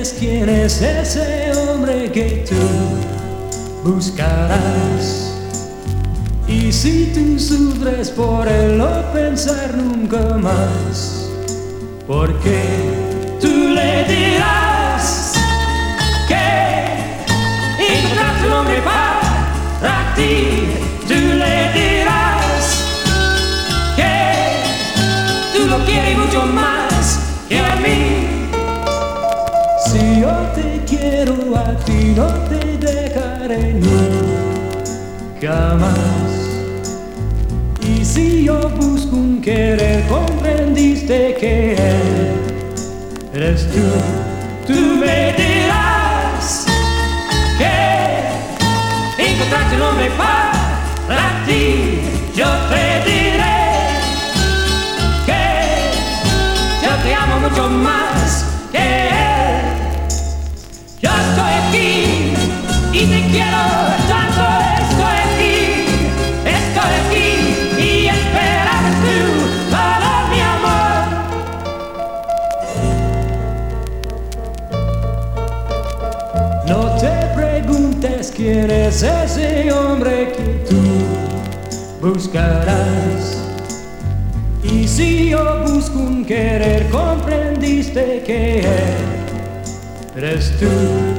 preguntes quién es ese hombre que tú buscarás. Y si tú sufres por él, no pensar nunca más, porque tú le dirás que encontraste un hombre para ti. Tú le dirás que tú lo quieres mucho más que a mí. Si yo te quiero a ti, no te dejaré nunca más. Y si yo busco un querer, comprendiste que él eres tú. Tú me dirás que encontraste un hombre para ti. Yo te diré que yo te amo mucho más que él. Yo estoy aquí y te quiero tanto. Estoy aquí y esperas tú para mi amor. No te preguntes quién es ese hombre que tú buscarás. Y si yo busco un querer, comprendiste que él eres tú.